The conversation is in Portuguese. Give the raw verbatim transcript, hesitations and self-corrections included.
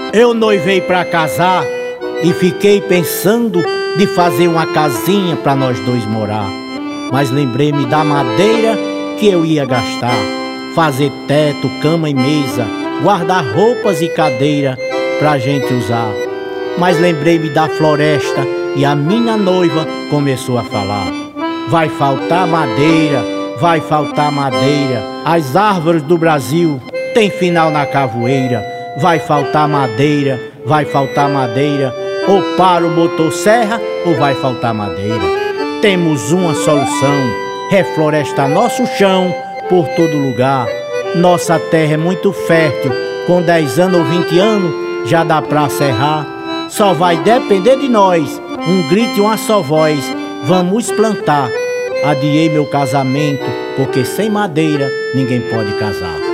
Eu noivei pra casar e fiquei pensando de fazer uma casinha pra nós dois morar. Mas lembrei-me da madeira que eu ia gastar, fazer teto, cama e mesa, guardar roupas e cadeira pra gente usar. Mas lembrei-me da floresta e a minha noiva começou a falar: vai faltar madeira, vai faltar madeira, as árvores do Brasil têm final na cavoeira. Vai faltar madeira, vai faltar madeira, ou para o motosserra ou vai faltar madeira. Temos uma solução: reflorestar nosso chão por todo lugar. Nossa terra é muito fértil, com dez anos ou vinte anos já dá pra serrar. Só vai depender de nós, um grito e uma só voz: vamos plantar. Adiei meu casamento, porque sem madeira ninguém pode casar.